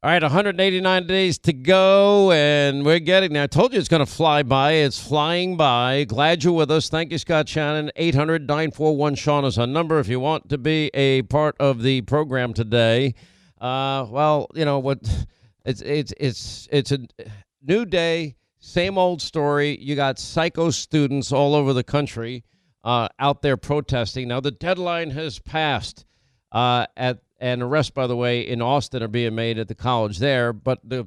All right, 189 days to go, and we're getting there. I told you it's going to fly by. It's flying by. Glad you're with us. Thank you, Scott Shannon. 800-941-SEAN is our number if you want to be a part of the program today. Well, you know what? It's a new day, same old story. You got psycho students all over the country out there protesting. Now, the deadline has passed and arrests, by the way, in Austin are being made at the college there. But the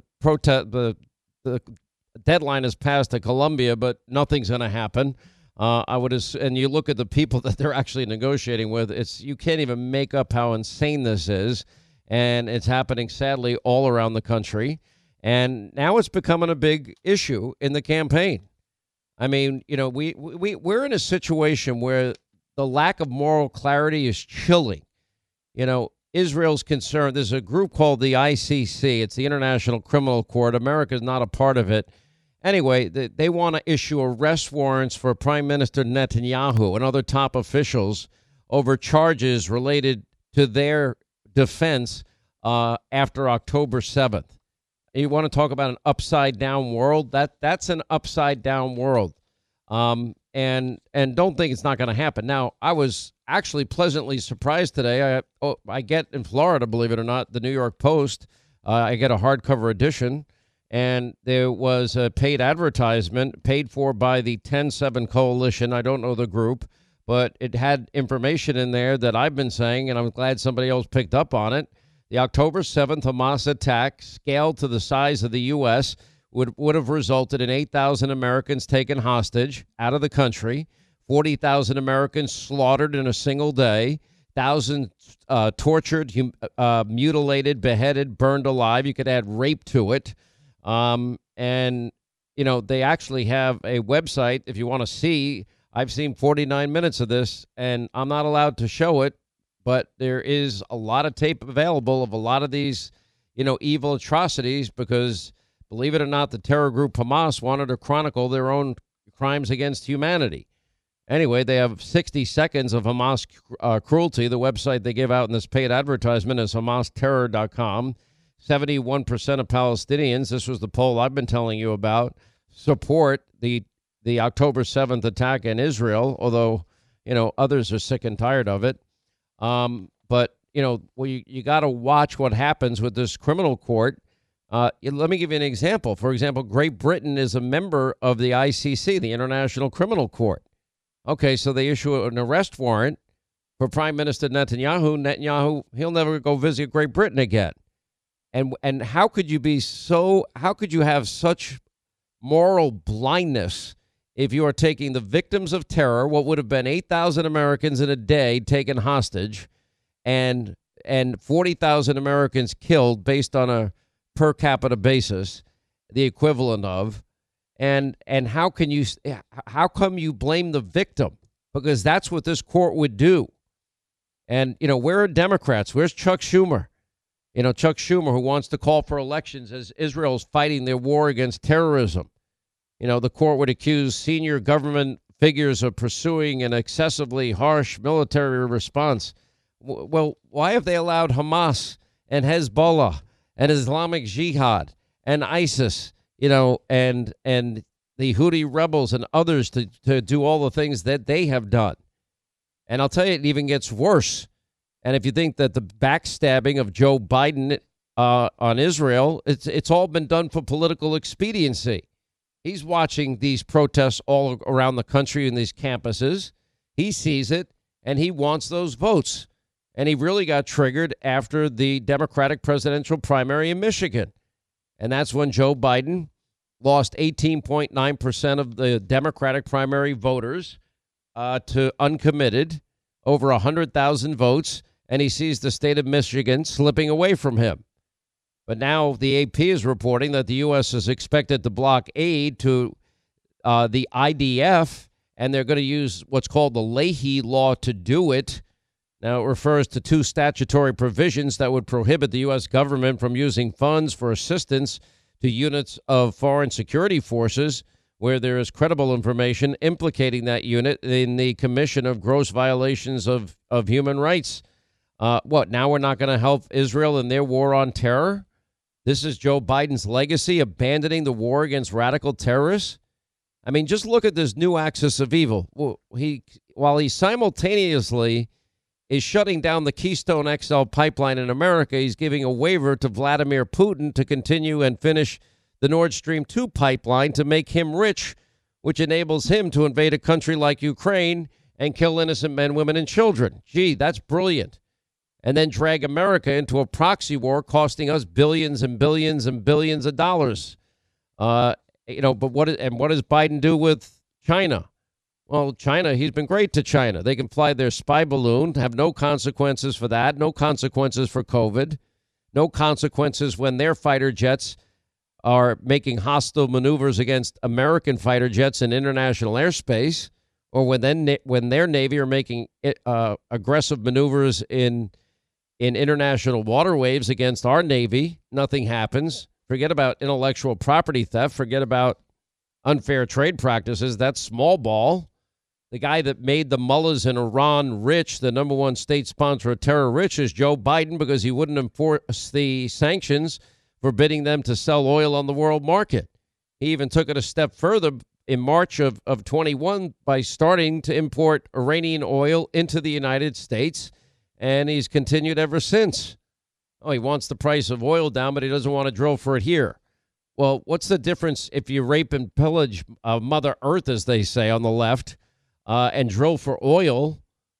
deadline has passed at Columbia, but nothing's going to happen. And you look at the people that they're actually negotiating with. You can't even make up how insane this is, and it's happening sadly all around the country. And now it's becoming a big issue in the campaign. I mean, you know, we're in a situation where the lack of moral clarity is chilling. You know, Israel's concerned. There's a group called the ICC. It's the International Criminal Court. America's not a part of it. Anyway, they want to issue arrest warrants for Prime Minister Netanyahu and other top officials over charges related to their defense after October 7th. You want to talk about an upside-down world? That's an upside-down world. And don't think it's not going to happen. Now, I was actually pleasantly surprised today. I get in Florida, believe it or not, the New York Post. I get a hardcover edition, and there was a paid advertisement paid for by the 10-7 Coalition. I don't know the group, but it had information in there that I've been saying, and I'm glad somebody else picked up on it. The October 7th Hamas attack, scaled to the size of the U.S., would have resulted in 8,000 Americans taken hostage out of the country, 40,000 Americans slaughtered in a single day, thousands tortured, mutilated, beheaded, burned alive. You could add rape to it. And, you know, they actually have a website if you want to see. I've seen 49 minutes of this, and I'm not allowed to show it, but there is a lot of tape available of a lot of these, you know, evil atrocities because, believe it or not, the terror group Hamas wanted to chronicle their own crimes against humanity. Anyway, they have 60 seconds of Hamas cruelty. The website they give out in this paid advertisement is HamasTerror.com. 71% of Palestinians, this was the poll I've been telling you about, support the October 7th attack in Israel, although, you know, others are sick and tired of it. But, you know, you got to watch what happens with this criminal court. Let me give you an example. For example, Great Britain is a member of the ICC, the International Criminal Court. Okay, so they issue an arrest warrant for Prime Minister Netanyahu. Netanyahu, he'll never go visit Great Britain again. And how could you have such moral blindness if you are taking the victims of terror, what would have been 8,000 Americans in a day taken hostage, and 40,000 Americans killed based on a per capita basis, the equivalent of, and how come you blame the victim? Because that's what this court would do. And, you know, where are Democrats? Where's Chuck Schumer? You know, Chuck Schumer, who wants to call for elections as Israel's fighting their war against terrorism. You know, the court would accuse senior government figures of pursuing an excessively harsh military response. Well, why have they allowed Hamas and Hezbollah and Islamic Jihad and ISIS, you know, and the Houthi rebels and others to do all the things that they have done? And I'll tell you, it even gets worse. And if you think that the backstabbing of Joe Biden on Israel, it's all been done for political expediency. He's watching these protests all around the country in these campuses. He sees it, and he wants those votes. And he really got triggered after the Democratic presidential primary in Michigan. And that's when Joe Biden lost 18.9% of the Democratic primary voters to uncommitted, over 100,000 votes. And he sees the state of Michigan slipping away from him. But now the AP is reporting that the U.S. is expected to block aid to the IDF, and they're going to use what's called the Leahy Law to do it. Now, it refers to two statutory provisions that would prohibit the U.S. government from using funds for assistance to units of foreign security forces where there is credible information implicating that unit in the commission of gross violations of human rights. Now we're not going to help Israel in their war on terror? This is Joe Biden's legacy, abandoning the war against radical terrorists. I mean, just look at this new axis of evil. While he simultaneously is shutting down the Keystone XL pipeline in America, he's giving a waiver to Vladimir Putin to continue and finish the Nord Stream 2 pipeline to make him rich, which enables him to invade a country like Ukraine and kill innocent men, women, and children. Gee, that's brilliant. And then drag America into a proxy war costing us billions and billions and billions of dollars. But what does Biden do with China? Well, China, he's been great to China. They can fly their spy balloon, have no consequences for that, no consequences for COVID, no consequences when their fighter jets are making hostile maneuvers against American fighter jets in international airspace, or when their Navy are making aggressive maneuvers in international waterways against our Navy. Nothing happens. Forget about intellectual property theft. Forget about unfair trade practices. That's small ball. The guy that made the mullahs in Iran rich, the number one state sponsor of terror rich, is Joe Biden because he wouldn't enforce the sanctions forbidding them to sell oil on the world market. He even took it a step further in March of 21 by starting to import Iranian oil into the United States, and he's continued ever since. Oh, he wants the price of oil down, but he doesn't want to drill for it here. Well, what's the difference if you rape and pillage Mother Earth, as they say on the left, and drill for oil?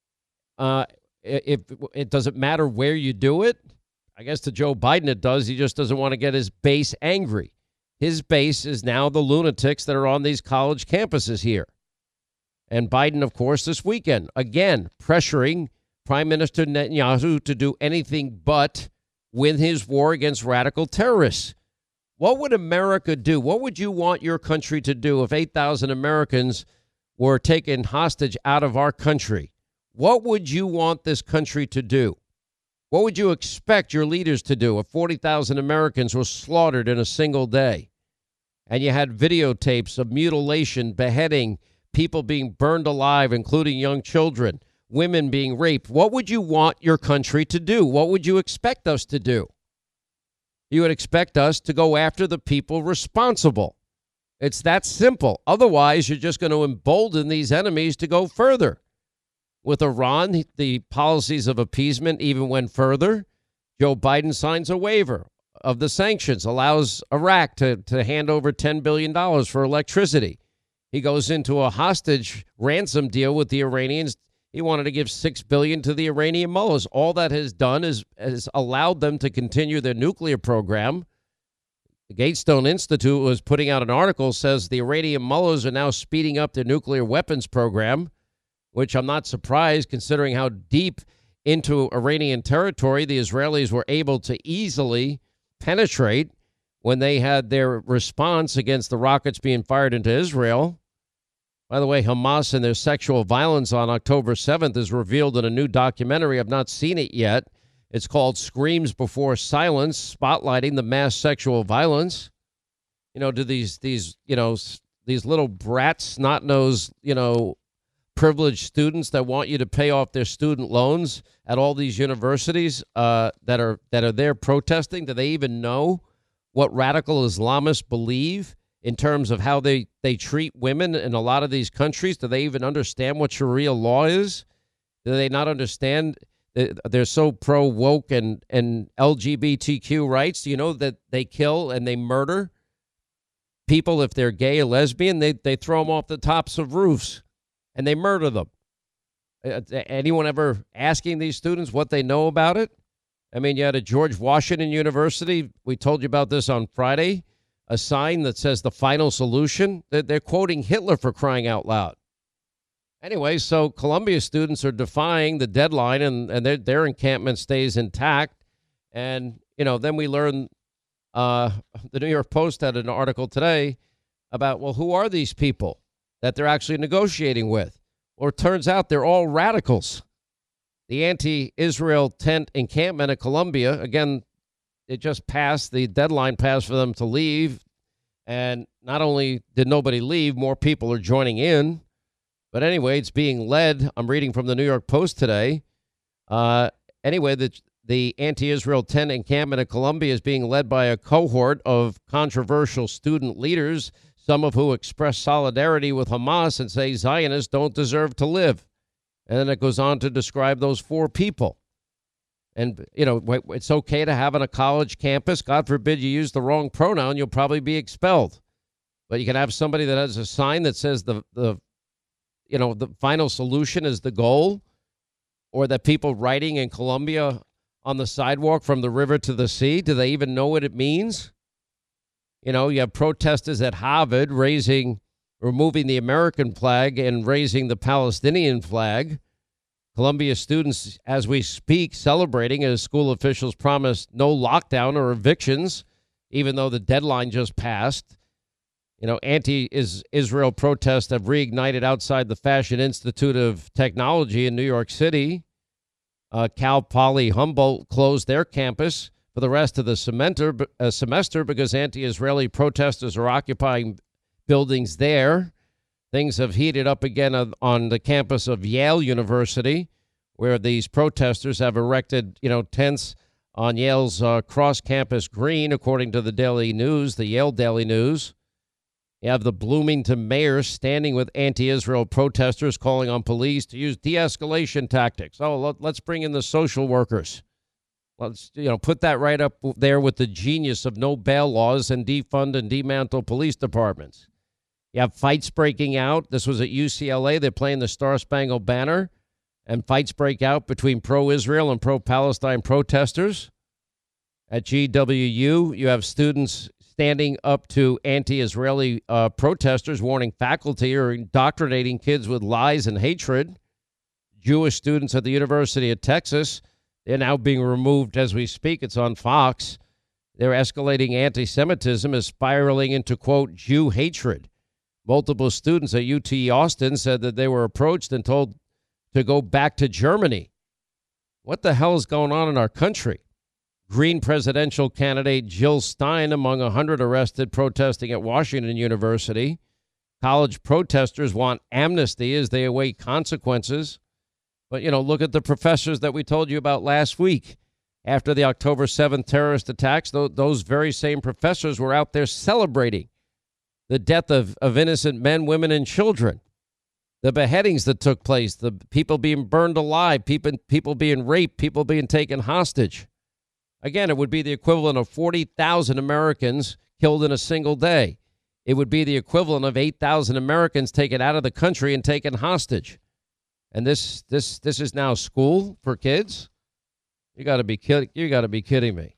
If it doesn't matter where you do it, I guess to Joe Biden it does. He just doesn't want to get his base angry. His base is now the lunatics that are on these college campuses here. And Biden, of course, this weekend, again, pressuring Prime Minister Netanyahu to do anything but win his war against radical terrorists. What would America do? What would you want your country to do if 8,000 Americans were taken hostage out of our country? What would you want this country to do? What would you expect your leaders to do if 40,000 Americans were slaughtered in a single day? And you had videotapes of mutilation, beheading, people being burned alive, including young children, women being raped. What would you want your country to do? What would you expect us to do? You would expect us to go after the people responsible. It's that simple. Otherwise, you're just going to embolden these enemies to go further. With Iran, the policies of appeasement even went further. Joe Biden signs a waiver of the sanctions, allows Iraq to hand over $10 billion for electricity. He goes into a hostage ransom deal with the Iranians. He wanted to give $6 billion to the Iranian mullahs. All that has done is allowed them to continue their nuclear program. The Gatestone Institute was putting out an article, says the Iranian mullahs are now speeding up their nuclear weapons program, which I'm not surprised considering how deep into Iranian territory the Israelis were able to easily penetrate when they had their response against the rockets being fired into Israel. By the way, Hamas and their sexual violence on October 7th is revealed in a new documentary. I've not seen it yet. It's called Screams Before Silence, spotlighting the mass sexual violence. Do these little brats, snot-nosed, privileged students that want you to pay off their student loans at all these universities that are there protesting, do they even know what radical Islamists believe in terms of how they treat women in a lot of these countries? Do they even understand what Sharia law is? Do they not understand they're so pro-woke and LGBTQ rights? Do you know that they kill and they murder people if they're gay or lesbian? They throw them off the tops of roofs and they murder them. Anyone ever asking these students what they know about it? I mean, you had a George Washington University, we told you about this on Friday, a sign that says the final solution. They're quoting Hitler, for crying out loud. Anyway, so Columbia students are defying the deadline, and their encampment stays intact. And, then we learn the New York Post had an article today about, well, who are these people that they're actually negotiating with? Well, it turns out they're all radicals. The anti-Israel tent encampment at Columbia, again, it just passed, the deadline passed for them to leave. And not only did nobody leave, more people are joining in. But anyway, it's being led, I'm reading from the New York Post today. Anyway, the anti-Israel tent encampment in Colombia is being led by a cohort of controversial student leaders, some of who express solidarity with Hamas and say Zionists don't deserve to live. And then it goes on to describe those four people. And, it's okay to have on a college campus. God forbid you use the wrong pronoun, you'll probably be expelled. But you can have somebody that has a sign that says the final solution is the goal, or that people writing in Colombia on the sidewalk from the river to the sea, do they even know what it means? You have protesters at Harvard removing the American flag and raising the Palestinian flag. Columbia students, as we speak, celebrating as school officials promise no lockdown or evictions, even though the deadline just passed. Anti-Israel protests have reignited outside the Fashion Institute of Technology in New York City. Cal Poly Humboldt closed their campus for the rest of the semester because anti-Israeli protesters are occupying buildings there. Things have heated up again on the campus of Yale University, where these protesters have erected, tents on Yale's cross-campus green, according to the Yale Daily News. You have the Bloomington mayor standing with anti-Israel protesters, calling on police to use de-escalation tactics. Oh, let's bring in the social workers. Let's, put that right up there with the genius of no bail laws and defund and demantle police departments. You have fights breaking out. This was at UCLA. They're playing the Star Spangled Banner, and fights break out between pro-Israel and pro-Palestine protesters. At GWU, you have students standing up to anti-Israeli protesters, warning faculty are indoctrinating kids with lies and hatred. Jewish students at the University of Texas, they're now being removed as we speak. It's on Fox. They're escalating anti-Semitism is spiraling into, quote, Jew hatred. Multiple students at UT Austin said that they were approached and told to go back to Germany. What the hell is going on in our country? Green presidential candidate Jill Stein among 100 arrested protesting at Washington University. College protesters want amnesty as they await consequences. But, look at the professors that we told you about last week. After the October 7th terrorist attacks, those very same professors were out there celebrating the death of innocent men, women, and children. The beheadings that took place, the people being burned alive, people being raped, people being taken hostage. Again, it would be the equivalent of 40,000 Americans killed in a single day. It would be the equivalent of 8,000 Americans taken out of the country and taken hostage. And this is now school for kids? You got to be kidding me.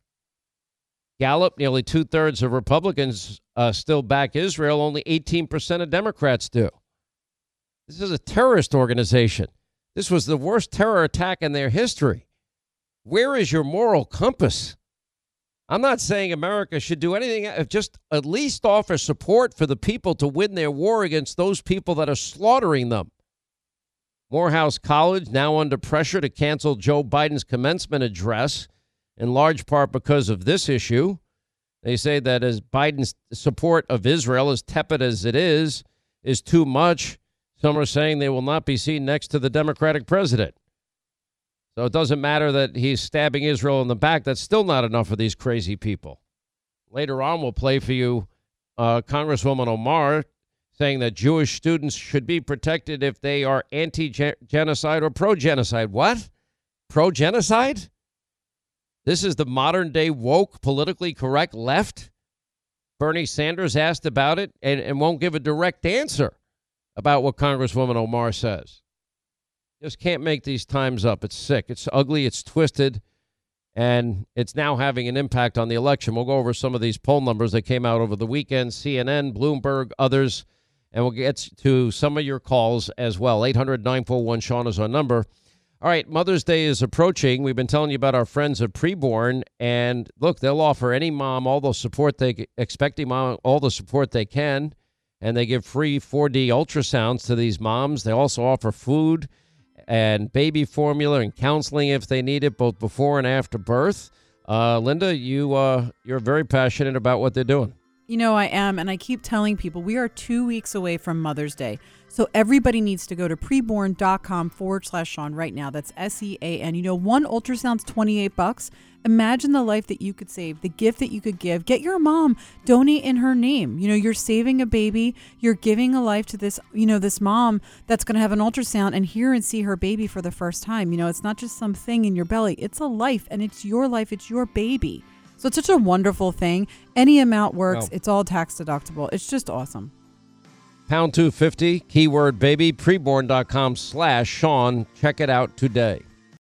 Gallup, nearly 2/3 of Republicans still back Israel. Only 18% of Democrats do. This is a terrorist organization. This was the worst terror attack in their history. Where is your moral compass? I'm not saying America should do anything, just at least offer support for the people to win their war against those people that are slaughtering them. Morehouse College now under pressure to cancel Joe Biden's commencement address, in large part because of this issue. They say that as Biden's support of Israel, as tepid as it is too much. Some are saying they will not be seen next to the Democratic president. So it doesn't matter that he's stabbing Israel in the back. That's still not enough for these crazy people. Later on, we'll play for you Congresswoman Omar saying that Jewish students should be protected if they are anti-genocide or pro-genocide. What? Pro-genocide? This is the modern-day woke, politically correct left? Bernie Sanders asked about it and won't give a direct answer about what Congresswoman Omar says. Just can't make these times up. It's sick. It's ugly. It's twisted. And it's now having an impact on the election. We'll go over some of these poll numbers that came out over the weekend. CNN, Bloomberg, others. And we'll get to some of your calls as well. 800-941-SEAN is our number. All right, Mother's Day is approaching. We've been telling you about our friends at Preborn. And look, they'll offer any mom all the support expecting mom all the support they can. And they give free 4D ultrasounds to these moms. They also offer food and baby formula and counseling if they need it, both before and after birth. Linda, you're very passionate about what they're doing. You know, I am. And I keep telling people we are 2 weeks away from Mother's Day. So everybody needs to go to preborn.com/Sean right now. That's SEAN. You know, one ultrasound's $28. Imagine the life that you could save, the gift that you could give. Get your mom, donate in her name. You know, you're saving a baby. You're giving a life to this, you know, this mom that's going to have an ultrasound and hear and see her baby for the first time. You know, it's not just some thing in your belly. It's a life, and it's your life. It's your baby. So it's such a wonderful thing. Any amount works. Wow. It's all tax deductible. It's just awesome. Pound 250, keyword baby, preborn.com/Sean. Check it out today.